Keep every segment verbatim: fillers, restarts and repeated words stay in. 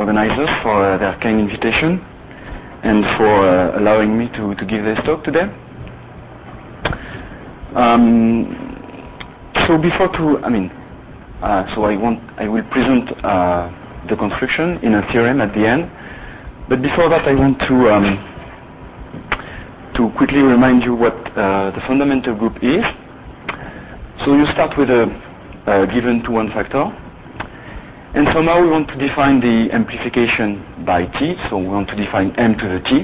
organizers for uh, their kind invitation and for uh, allowing me to, to give this talk today. Um, so before to, I mean, uh, so I want, I will present uh, the construction in a theorem at the end. But before that, I want to um, to quickly remind you what uh, the fundamental group is. So you start with a, a given two one factor, and somehow we want to define the amplification by t. So we want to define m to the t.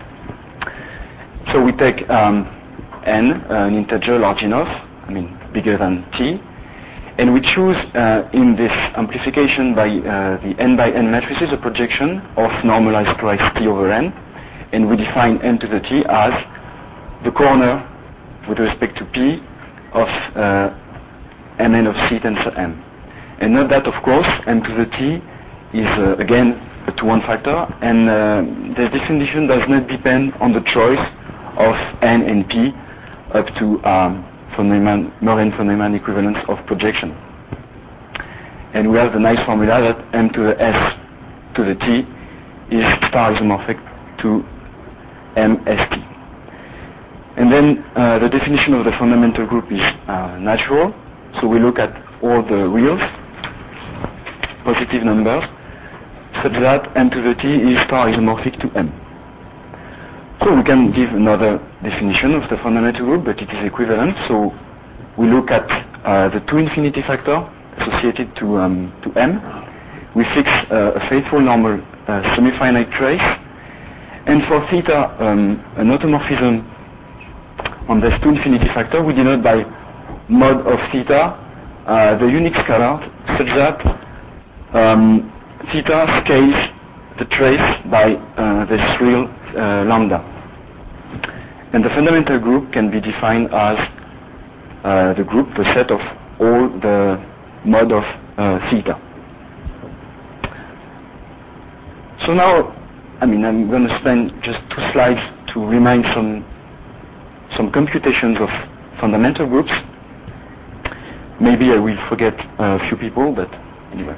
So we take um, n, an integer large enough, I mean bigger than t, and we choose uh, in this amplification by uh, the n by n matrices a projection of normalized price t over n, and we define m to the t as the corner with respect to p of uh, mn of c tensor m. And note that, of course, m to the t is uh, again a two one factor, and uh, the definition does not depend on the choice of n and p up to um, Morane-Feynman equivalence of projection. And we have the nice formula that m to the s to the t is star isomorphic to mst. And then uh, the definition of the fundamental group is uh, natural. So we look at all the reals, positive numbers, such that m to the t is star isomorphic to m. So we can give another definition of the fundamental group, but it is equivalent. So we look at uh, the two infinity factor associated to um, to m. We fix uh, a faithful normal uh, semi-finite trace, and for theta um, an automorphism on this two infinity factor we denote by mod of theta uh, the unique scalar such that um, theta scales the trace by uh, this real uh, lambda. And the fundamental group can be defined as uh, the group, the set of all the mod of uh, theta. So now, I mean, I'm going to spend just two slides to remind some some computations of fundamental groups. Maybe I will forget a few people, but anyway.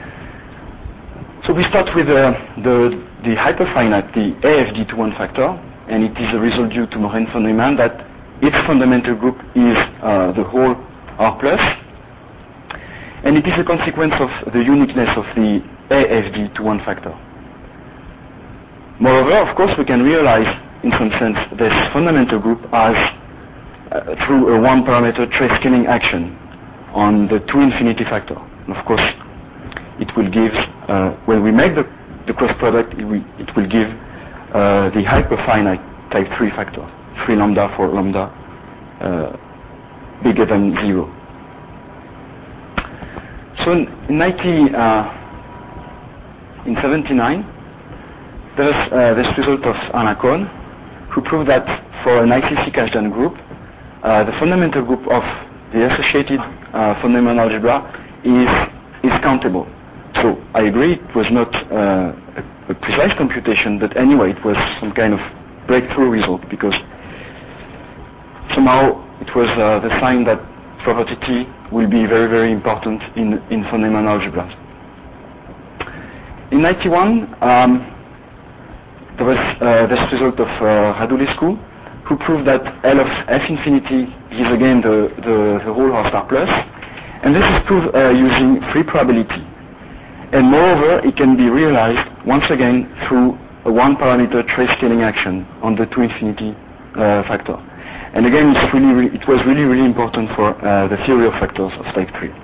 So we start with uh, the the hyperfinite, the A F D two one factor, and it is a result due to Morane-Feynman that its fundamental group is uh, the whole R plus, and it is a consequence of the uniqueness of the A F D two one factor. Moreover, of course, we can realize in some sense this fundamental group as uh, through a one parameter trace scaling action on the two infinity factor. And of course, it will give, uh, when we make the, the cross product, it will, it will give uh, the hyperfinite type three factor, three lambda for lambda uh, bigger than zero. So in, in ninety, uh, in seventy-nine, there's uh, this result of Anna Cohn, who proved that for an I C C Kazhdan group, uh, the fundamental group of the associated uh, fundamental algebra is is countable. So I agree it was not uh, a, a precise computation, but anyway it was some kind of breakthrough result because somehow it was uh, the sign that property T will be very very important in in fundamental algebras. In ninety-one. Um, There was uh, this result of uh, Radulescu, who proved that L of F infinity is again the, the, the whole of star plus, and this is proved uh, using free probability. And moreover, it can be realized once again through a one parameter trace scaling action on the two infinity uh, factor. And again, it's really, re it was really, really important for uh, the theory of factors of type three.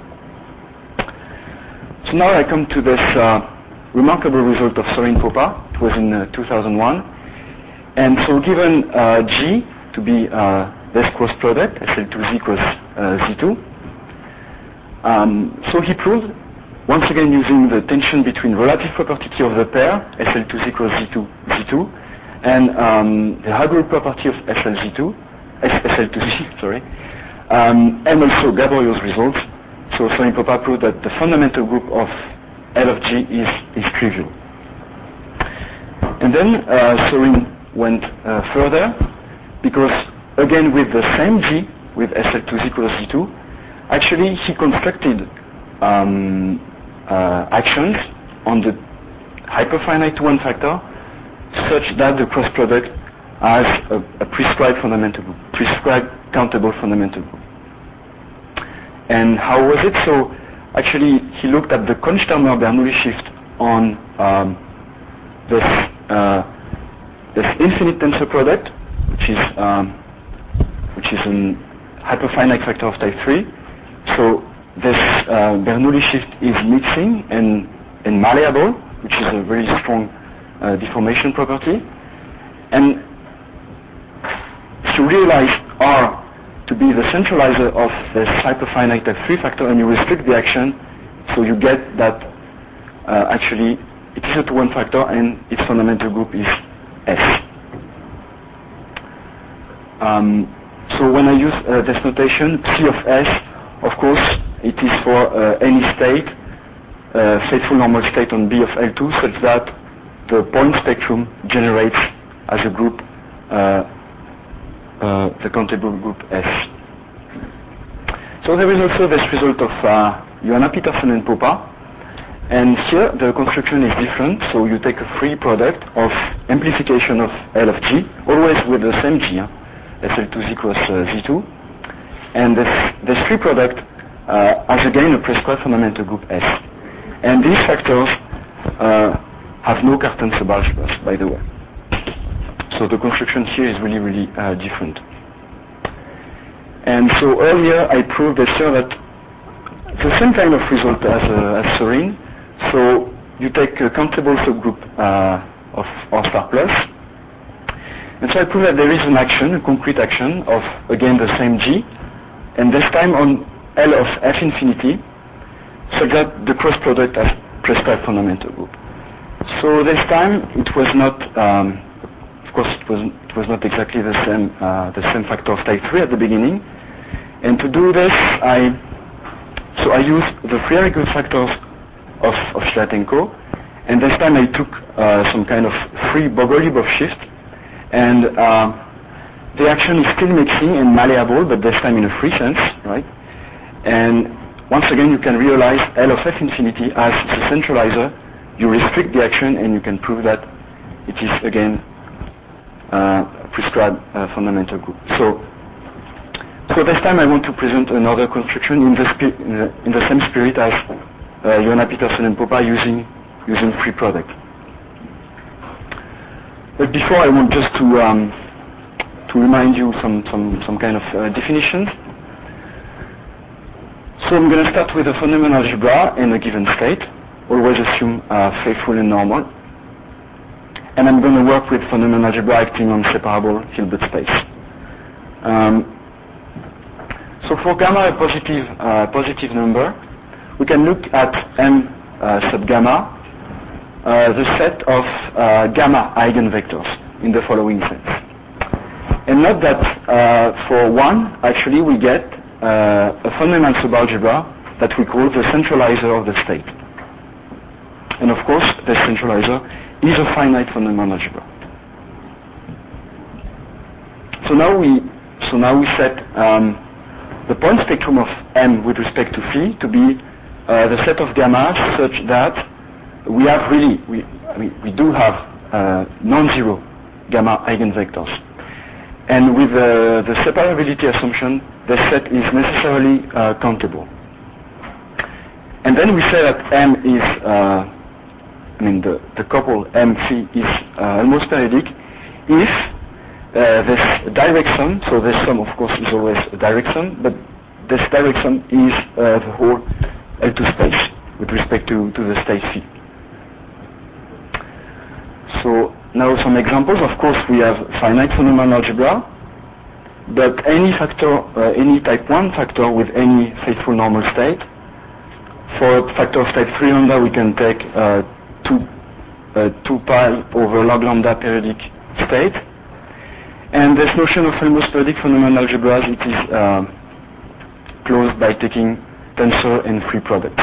So now I come to this uh, remarkable result of Sorin Popa. It was in uh, two thousand one. And so given uh, G to be uh, this cross product, S L two Z equals uh, Z two, um, so he proved, once again using the tension between relative property T of the pair, S L two Z equals Z two, Z two, and um, the Hague property of S L Z two, S L two Z, sorry, um, and also Gaboriau's results. So Sorin Popa proved that the fundamental group of L of G is, is trivial. And then uh, Sorin went uh, further, because again with the same G, with S L two Z equals Z two, actually he constructed um, uh, actions on the hyperfinite one factor such that the cross product has a, a prescribed fundamental group, prescribed countable fundamental group. And how was it? So actually, he looked at the Korn-Stürmer-Bernoulli shift on um, this uh, this infinite tensor product, which is um, which is a hyperfinite factor of type three. So this uh, Bernoulli shift is mixing and and malleable, which is a very strong uh, deformation property. And if you realize R to be the centralizer of this hyperfinite type three factor, and you restrict the action, so you get that uh, actually it is a two one factor and its fundamental group is S. Um, so when I use uh, this notation, P of S, of course, it is for uh, any state, uh, faithful normal state on B of L two, such that the point spectrum generates as a group uh, Uh, the countable group S. So there is also this result of uh, Johanna Petersen and Popa, and here the construction is different. So you take a free product of amplification of L of G, always with the same G, huh? S L two Z cross uh, Z two, and this, this free product uh, has again a prescribed fundamental group S. And these factors uh, have no Cartan subalgebras, by the way. So the construction here is really, really uh, different. And so earlier I proved this here that the same kind of result as, uh, as Sorin. So you take a countable subgroup uh, of R star plus. And so I proved that there is an action, a concrete action of, again, the same G, and this time on L of F infinity, so that the cross product has prescribed fundamental group. So this time it was not um, Of course, it was it was not exactly the same uh, the same factor of type three at the beginning, and to do this, I so I used the Freire-Good factors of of Schlatenko, and this time I took uh, some kind of free Bogoliubov shift, and uh, the action is still mixing and malleable, but this time in a free sense, right? And once again, you can realize L of F infinity as the centralizer. You restrict the action, and you can prove that it is again Uh, prescribed uh, fundamental group. So, so this time I want to present another construction in the, spi- in the, in the same spirit as uh, Johanna Petersen and Popa using using free product. But before, I want just to um, to remind you some some some kind of uh, definitions. So I'm going to start with a fundamental algebra in a given state. Always assume uh, faithful and normal. And I'm going to work with fundamental algebra acting on separable Hilbert space. Um, so for gamma, a positive, uh, positive number, we can look at M uh, sub gamma, uh, the set of uh, gamma eigenvectors in the following sense. And note that uh, for one, actually, we get uh, a fundamental subalgebra that we call the centralizer of the state. And of course, this centralizer is a finite fundamental algebra. So now we so now we set um, the point spectrum of M with respect to phi to be uh, the set of gamma such that we have really we I mean, we do have uh, non-zero gamma eigenvectors, and with uh, the separability assumption, the set is necessarily uh, countable. And then we say that M is uh, I mean, the, the couple M phi is uh, almost periodic if uh, this direct sum, so this sum of course is always a direct sum, but this direct sum is uh, the whole L two space with respect to, to the state phi. So now some examples. Of course, we have finite fundamental algebra, but any factor, uh, any type one factor with any faithful normal state. For a factor of type three lambda, we can take uh, two, uh, two pi over log lambda periodic state. And this notion of almost periodic fundamental algebras, it is uh, closed by taking tensor and free products.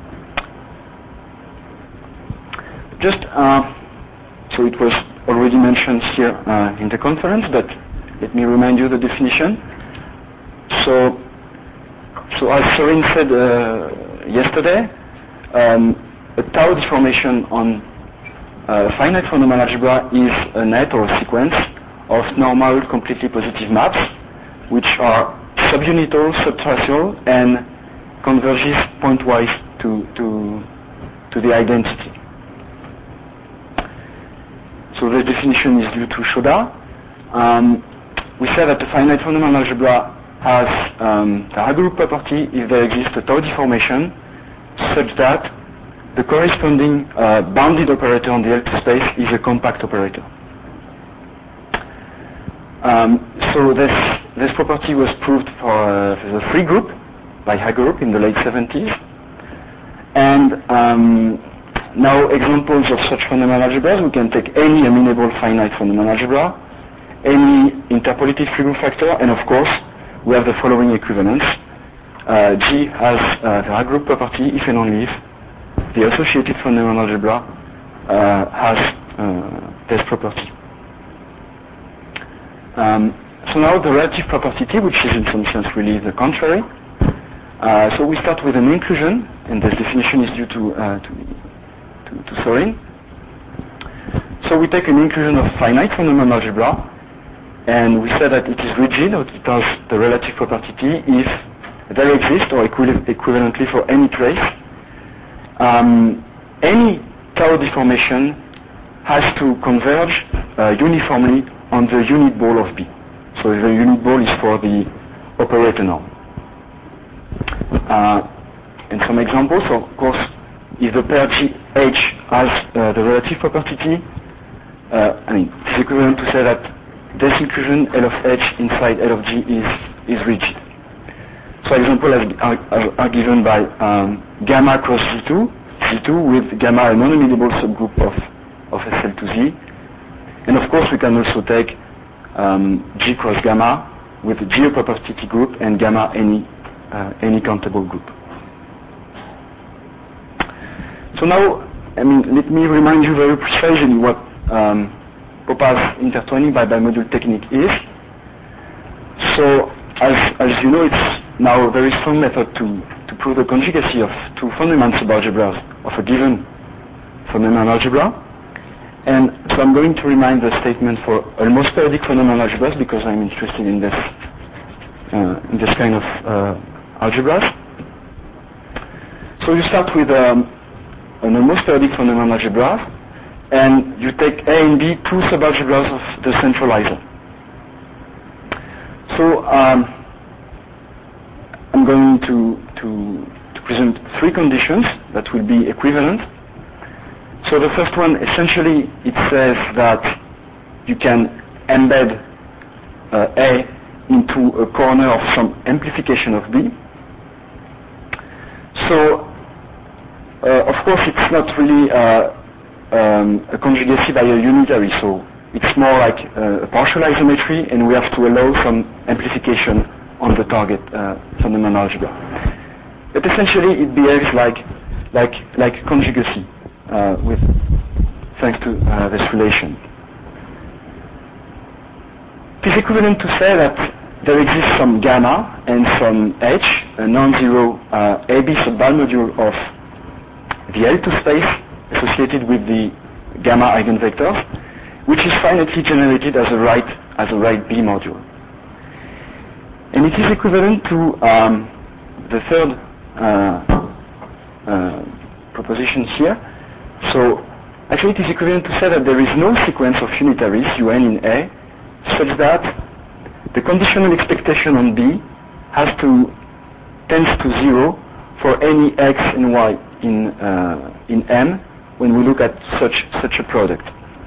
Just, uh, so it was already mentioned here uh, in the conference, but let me remind you the definition. So, so as Sorin said uh, yesterday, um, a tau deformation on uh, finite fundamental algebra is a net or a sequence of normal completely positive maps, which are subunital, subtracial, and converges pointwise to, to, to the identity. So the definition is due to Shoda. Um, we said that the finite fundamental algebra has um, the Hague group property if there exists a tau deformation such that the corresponding uh, bounded operator on the L two space is a compact operator. Um, so this, this property was proved for, uh, for the free group by Hague group in the late seventies. And um, now examples of such fundamental algebras, we can take any amenable finite fundamental algebra, any interpolated free group factor, and of course we have the following equivalence. Uh, G has uh, the Hague group property if and only if the associated fundamental algebra uh, has uh, this property. Um, so now the relative property T, which is in some sense really the contrary. Uh, so we start with an inclusion, and this definition is due to, uh, to, to, to Sorin. So we take an inclusion of finite fundamental algebra, and we say that it is rigid, or it has the relative property T, if there exists, or equi equivalently for any trace, um, any tau deformation has to converge uh, uniformly on the unit ball of B. So the unit ball is for the operator norm. Uh, and some examples, of course, if the pair G H has uh, the relative property T, uh, I mean, it's equivalent to say that this inclusion L of H inside L of G is, is rigid. So examples are, are, are given by um, gamma cross G two, G two with gamma a non-amenable subgroup of, of S L two Z. And of course we can also take um, G cross gamma with G a property T group and gamma any, uh, any countable group. So now, I mean, let me remind you very precisely what um, Popper's intertwining by bimodule technique is. So as, as you know, it's now a very strong method to, to prove the conjugacy of two fundamental subalgebras of a given fundamental algebra. And so I'm going to remind the statement for almost periodic fundamental algebras because I'm interested in this, uh, in this kind of uh, algebras. So you start with um, an almost periodic fundamental algebra, and you take A and B, two subalgebras of the centralizer. So um, I'm going to, to, to present three conditions that will be equivalent. So the first one, essentially, it says that you can embed uh, A into a corner of some amplification of B. So, uh, of course, it's not really uh, um, a conjugacy by a unitary, so it's more like uh, a partial isometry, and we have to allow some amplification on the target uh, fundamental algebra. But essentially, it behaves like like like conjugacy. Uh, with thanks to uh, this relation. It is equivalent to say that there exists some gamma and some H, a non-zero uh, A B subbal module of the L two space associated with the gamma eigenvectors, which is finitely generated as a right as a right B module. And it is equivalent to um, the third uh, uh, proposition here. So, actually it is equivalent to say that there is no sequence of unitaries, Un in A, such that the conditional expectation on B has to tends to zero for any X and Y in, uh, in M when we look at such, such a product.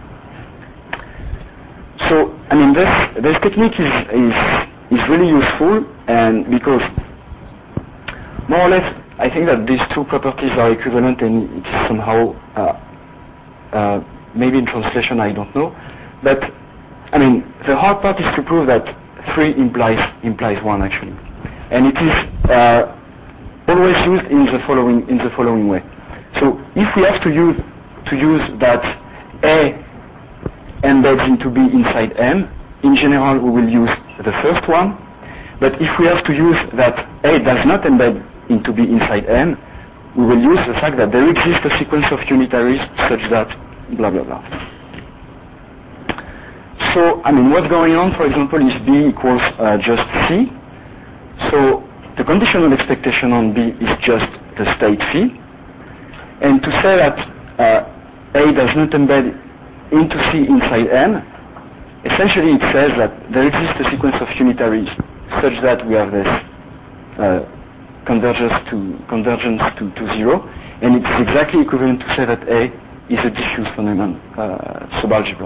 So, I mean, this, this technique is, is, is really useful, and because more or less I think that these two properties are equivalent, and it is somehow, uh, uh, maybe in translation, I don't know. But, I mean, the hard part is to prove that three implies implies one, actually. And it is uh, always used in the following in the following way. So, if we have to use to use that A embeds into B inside M, in general we will use the first one. But if we have to use that A does not embed into B inside M, we will use the fact that there exists a sequence of unitaries such that blah, blah, blah. So, I mean, what's going on, for example, is B equals uh, just C. So, the conditional expectation on B is just the state phi. And to say that uh, A does not embed into C inside M, essentially it says that there exists a sequence of unitaries such that we have this uh, convergence to convergence to, to zero, and it is exactly equivalent to say that A is a diffuse phenomenon uh, subalgebra.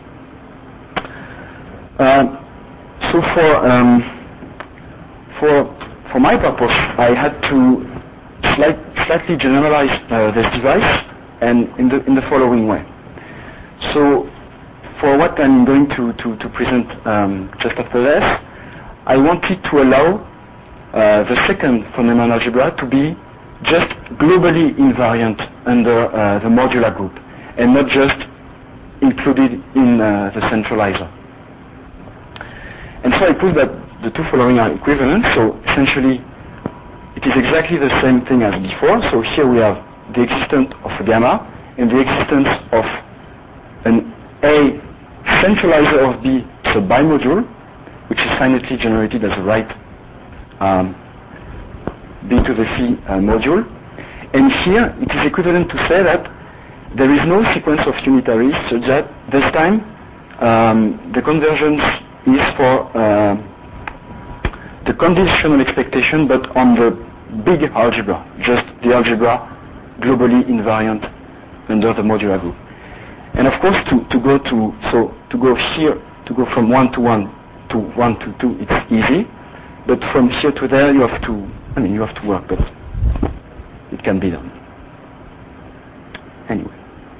Uh, so for um, for for my purpose, I had to slight, slightly generalize uh, this device, and in the in the following way. So, for what I'm going to to, to present um, just after this, I wanted to allow uh, the second phenomenon algebra to be just globally invariant under uh, the modular group, and not just included in uh, the centralizer. And so I proved that the two following are equivalent, so essentially it is exactly the same thing as before. So here we have the existence of a gamma and the existence of an A centralizer of B to a bimodule, which is finitely generated as a right um, B to the phi uh, module. And here it is equivalent to say that there is no sequence of unitaries, such that this time um, the convergence is for uh, the conditional expectation, but on the big algebra, just the algebra globally invariant under the modular group. And of course, to, to go to so to go here, to go from one to one to one to two, it's easy. But from here to there, you have to. I mean, you have to work, but it can be done. Anyway.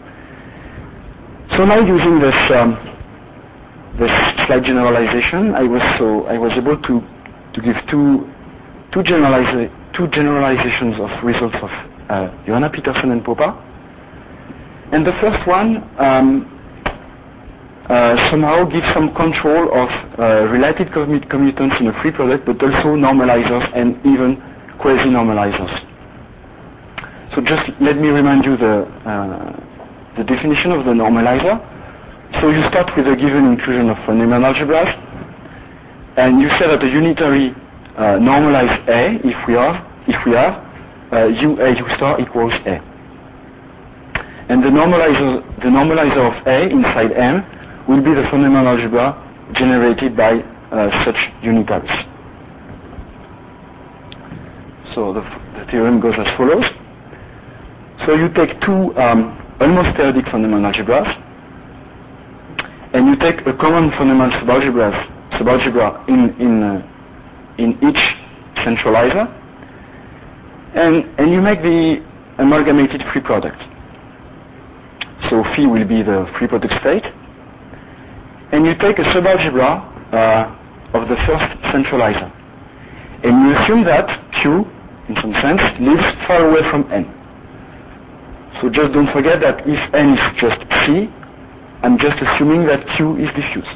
So now using this um, this slight generalization, I was so I was able to to give two two generaliza two generalizations of results of uh, Johanna Peterson and Poppa. And the first one um, uh, somehow gives some control of uh, related commut commutants in a free product, but also normalizers and even quasi-normalizers. So just let me remind you the uh, the definition of the normalizer. So you start with a given inclusion of phenomenon algebras, and you say that a unitary uh, normalized A, if we have, if we have uh, U A U star equals A. And the normalizer, the normalizer of A inside M will be the phenomenon algebra generated by uh, such unitaries. So the, the theorem goes as follows. So you take two um, almost periodic phenomenon algebras, and you take a common phenomenon subalgebra, subalgebra in in uh, in each centralizer, and and you make the amalgamated free product. So phi will be the free product state, and you take a subalgebra uh, of the first centralizer, and you assume that Q, in some sense, lives far away from N. So just don't forget that if N is just C, I'm just assuming that Q is diffuse.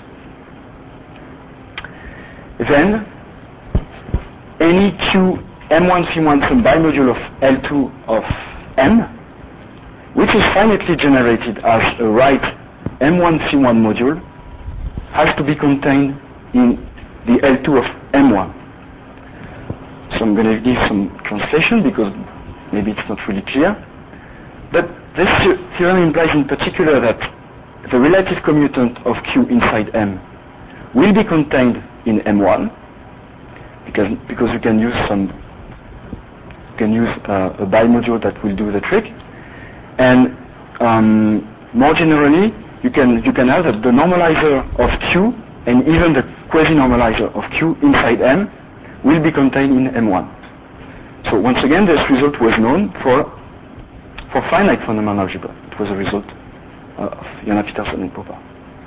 Then, any Q M one phi one some bimodule of L two of M, which is finitely generated as a right M one phi one module, has to be contained in the L two of M one. So I'm going to give some translation because maybe it's not really clear. But this theorem implies in particular that the relative commutant of Q inside M will be contained in M one, because because you can use some you can use uh, a bimodule that will do the trick. And um, more generally, you can you can have that the normalizer of Q and even the quasi-normalizer of Q inside M will be contained in M one. So once again, this result was known for for finite phenomenon algebra. It was a result uh, of Johanna Peterson and Poppa.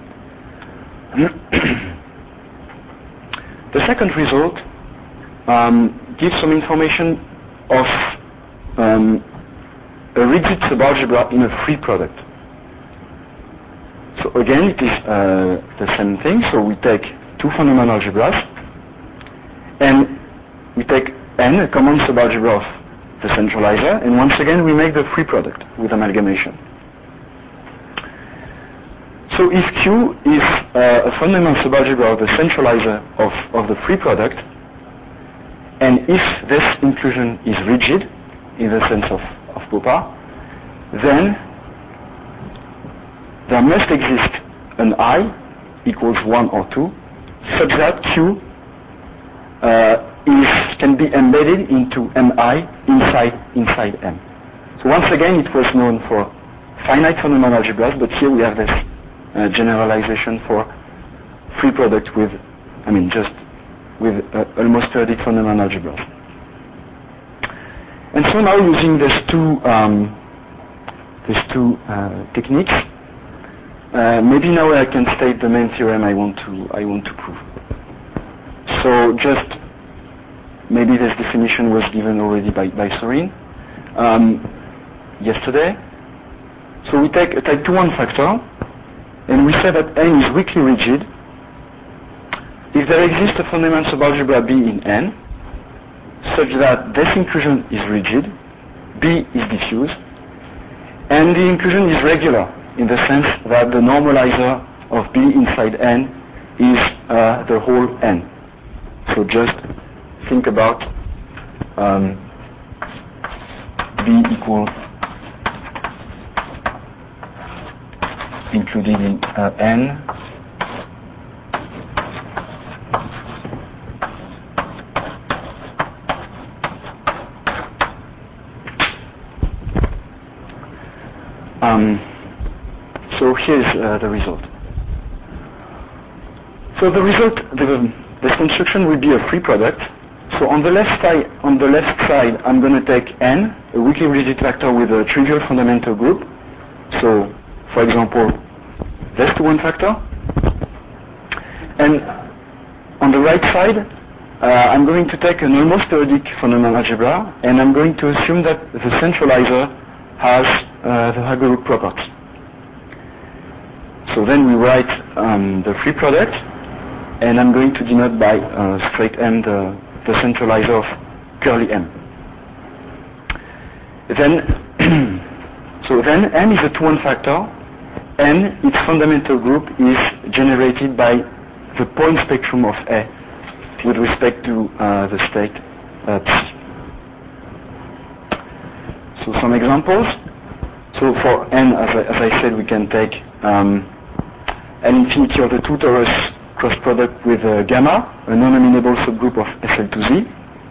The second result um, gives some information of um, a rigid subalgebra in a free product. So again, it is uh, the same thing. So we take two phenomenon algebras, and we take N, a common subalgebra of the centralizer, and once again we make the free product with amalgamation. So if Q is uh, a fundamental subalgebra of the centralizer of, of the free product, and if this inclusion is rigid, in the sense of, of Popper, then there must exist an I equals one or two, such that Q uh, is, can be embedded into Mi inside, inside M. So once again, it was known for finite fundamental algebras, but here we have this uh, generalization for free product with, I mean, just with uh, almost periodic fundamental algebras. And so now, using these two, um, these two uh, techniques, uh, maybe now I can state the main theorem I want to I want to prove. So just maybe this definition was given already by by Sorin um, yesterday. So we take a type two one factor, and we say that N is weakly rigid if there exists a fundamental subalgebra B in N, such that this inclusion is rigid, B is diffuse, and the inclusion is regular in the sense that the normalizer of B inside N is uh, the whole N. So just think about um, B equal included in uh, N Um, so here's uh, the result. So the result, the, this construction will be a free product. So on the left side, on the left side, I'm going to take N, a weakly rigid factor with a trivial fundamental group. So, for example, this to one factor. And on the right side, uh, I'm going to take an almost periodic fundamental algebra, and I'm going to assume that the centralizer has uh, the Hague group property. So then we write um, the free product, and I'm going to denote by uh, straight M the, the centralizer of curly M. Then, so then M is a two one factor, and its fundamental group is generated by the point spectrum of A with respect to uh, the state uh, P. So some examples. So for N, as I, as I said, we can take um, an infinity of the two torus cross product with uh, gamma, a non-amenable subgroup of S L to Z.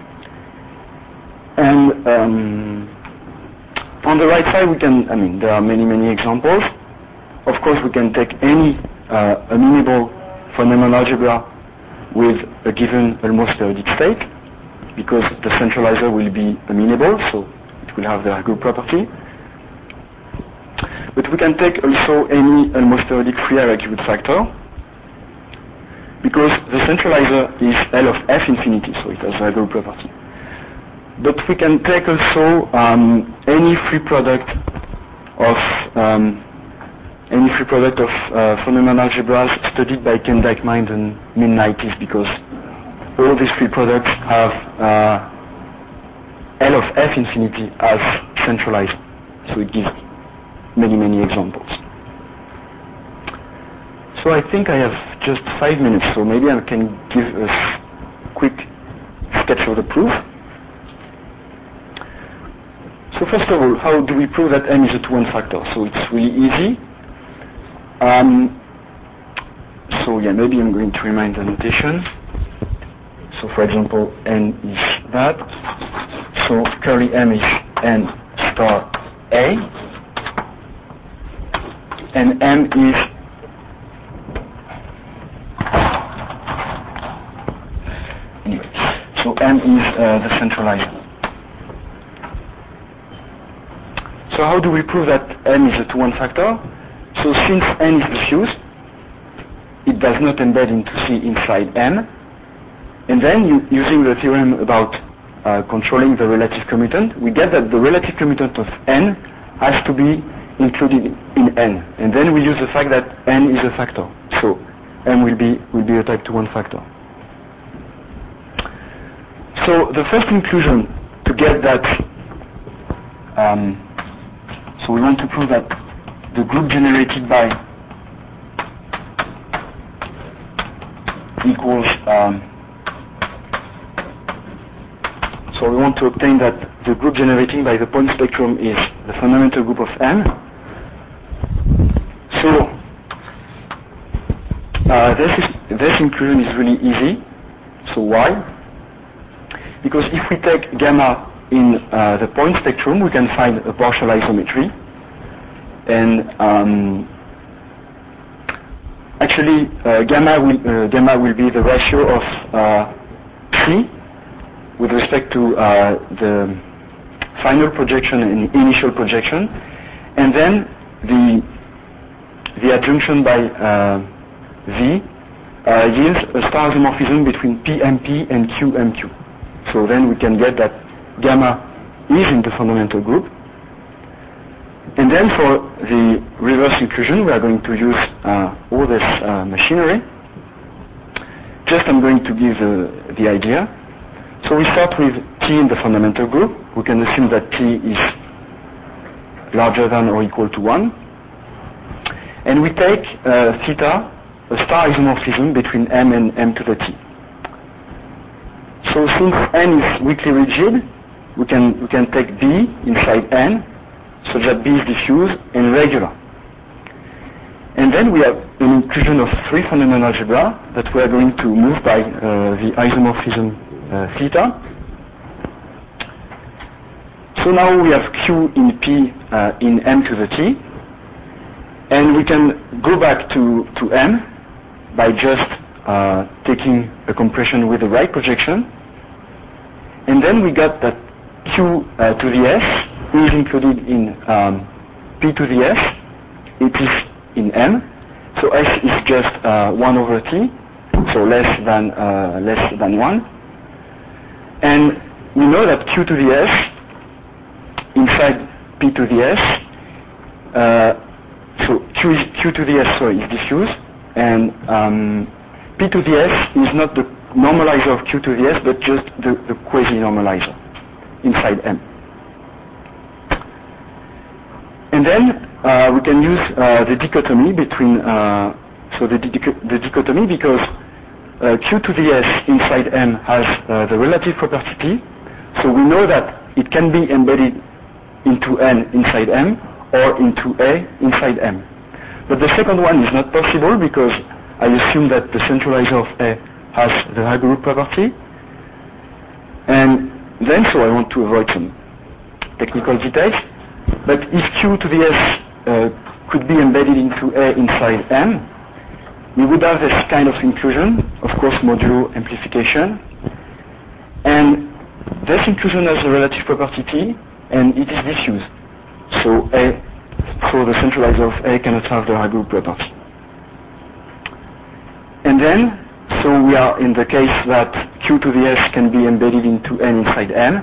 And um, on the right side, we can, I mean, there are many, many examples. Of course, we can take any uh, amenable fundamental algebra with a given almost periodic state, because the centralizer will be amenable, so it will have the group property. But we can take also any almost periodic free hierarchy root factor, because the centralizer is L of F infinity, so it has a group property. But we can take also um, any free product of um, any free product of uh, fundamental algebras studied by Ken Dijkma in the mid nineties, because all these free products have uh, L of F infinity as centralizer. So it gives many, many examples. So I think I have just five minutes, so maybe I can give a quick sketch of the proof. So first of all, how do we prove that M is a two one factor? So it's really easy. Um, so yeah, maybe I'm going to remind the notation. So for example, N is that. So curly M is N star A, and M is anyway. So M is uh, the centralizer. So how do we prove that M is a two one factor? So since N is diffuse, it does not embed into C inside M, and then you, using the theorem about Uh, controlling the relative commutant, we get that the relative commutant of N has to be included in N, and then we use the fact that N is a factor, so M will be will be a type two one factor. So the first inclusion to get that, um, so we want to prove that the group generated by equals, um, so we want to obtain that the group generating by the point spectrum is the fundamental group of M. So uh, this, is, this inclusion is really easy. So why? Because if we take gamma in uh, the point spectrum, we can find a partial isometry. And um, actually, uh, gamma, will, uh, gamma will be the ratio of uh, P with respect to uh, the final projection and initial projection, and then the the adjunction by uh, V uh, yields a star isomorphism between P M P and Q M Q. So then we can get that gamma is in the fundamental group. And then for the reverse inclusion, we are going to use uh, all this uh, machinery. Just I'm going to give the, the idea. So we start with T in the fundamental group. We can assume that T is larger than or equal to one. And we take uh, theta, a star isomorphism between M and M to the T. So since N is weakly rigid, we can, we can take B inside N, such that B is diffuse and regular. And then we have an inclusion of three fundamental algebra that we are going to move by uh, the isomorphism uh, theta. So now we have Q in P uh, in M to the T, and we can go back to, to M by just uh, taking a compression with the right projection, and then we got that Q uh, to the S is included in um, P to the S. It is in M, so S is just uh, one over T, so less than uh, less than one. And we know that Q to the S inside P to the S, uh, so Q, is, Q to the S sorry, is diffuse, and um, P to the S is not the normalizer of Q to the S, but just the, the quasi-normalizer inside M. And then uh, we can use uh, the dichotomy between, uh, so the, dic- the dichotomy because uh, Q to the S inside M has uh, the relative property P, so we know that it can be embedded into N inside M or into A inside M. But the second one is not possible because I assume that the centralizer of A has the high group property. And then, so I want to avoid some technical details, but if Q to the S uh, could be embedded into A inside M, we would have this kind of inclusion, of course modulo amplification, and this inclusion has the relative property T, and it is diffuse. So A, so the centralizer of A cannot have the high group property. And then, so we are in the case that Q to the S can be embedded into N inside M.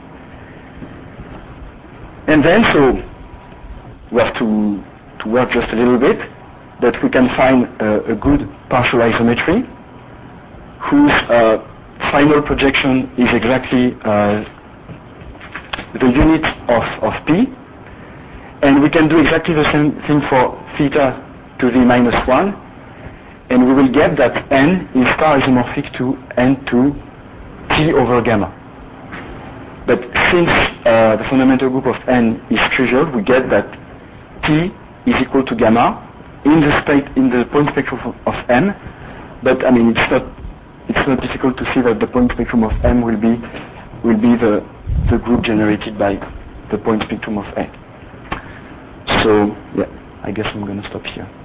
And then, so we have to, to work just a little bit, that we can find uh, a good partial isometry whose uh, final projection is exactly uh, the unit of, of P. And we can do exactly the same thing for theta to the minus one. And we will get that N is star isomorphic to N to T over gamma. But since uh, the fundamental group of N is trivial, we get that T is equal to gamma in the state in the point spectrum of M. But I mean, it's not it's not difficult to see that the point spectrum of M will be will be the the group generated by the point spectrum of A. So yeah, I guess I'm going to stop here.